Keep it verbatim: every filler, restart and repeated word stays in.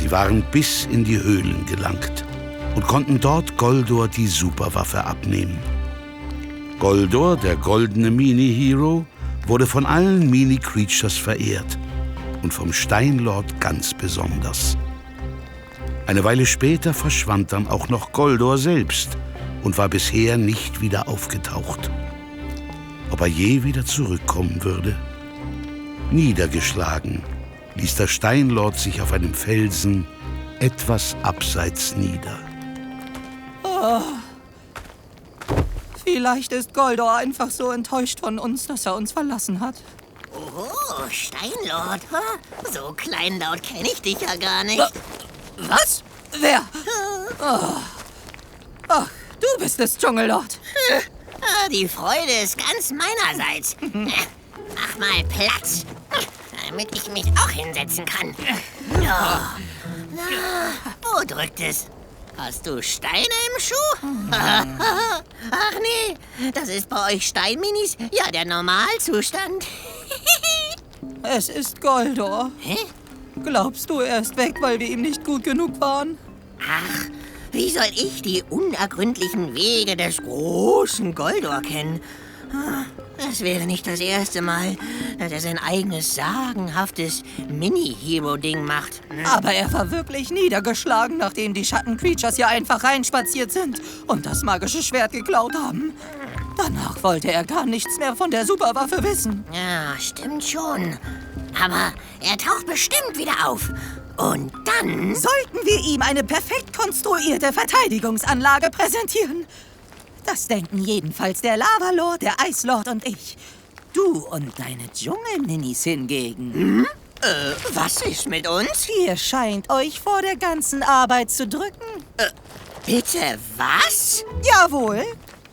Sie waren bis in die Höhlen gelangt und konnten dort Goldor die Superwaffe abnehmen. Goldor, der goldene Mini-Hero, wurde von allen Mini-Creatures verehrt und vom Steinlord ganz besonders. Eine Weile später verschwand dann auch noch Goldor selbst und war bisher nicht wieder aufgetaucht. Ob er je wieder zurückkommen würde? Niedergeschlagen ließ der Steinlord sich auf einem Felsen etwas abseits nieder. Oh. Vielleicht ist Goldor einfach so enttäuscht von uns, dass er uns verlassen hat. Oh, Steinlord. So kleinlaut kenne ich dich ja gar nicht. Was? Wer? Oh. Ach, du bist es, Dschungellord. Die Freude ist ganz meinerseits. Mach mal Platz, damit ich mich auch hinsetzen kann. Ja. Na, wo drückt es? Hast du Steine im Schuh? Ach nee, das ist bei euch Steinminis ja der Normalzustand. Es ist Goldor. Hä? Glaubst du, er ist weg, weil wir ihm nicht gut genug waren? Ach, wie soll ich die unergründlichen Wege des großen Goldor kennen? Es wäre nicht das erste Mal, dass er sein eigenes sagenhaftes Mini-Hero-Ding macht. Aber er war wirklich niedergeschlagen, nachdem die Schatten-Creatures hier einfach reinspaziert sind und das magische Schwert geklaut haben. Danach wollte er gar nichts mehr von der Superwaffe wissen. Ja, stimmt schon. Aber er taucht bestimmt wieder auf. Und dann... Sollten wir ihm eine perfekt konstruierte Verteidigungsanlage präsentieren. Das denken jedenfalls der Lavalord, der Eislord und ich. Du und deine Dschungelminis hingegen. Hm? Äh, was ist mit uns? Ihr scheint euch vor der ganzen Arbeit zu drücken. Äh, bitte was? Jawohl.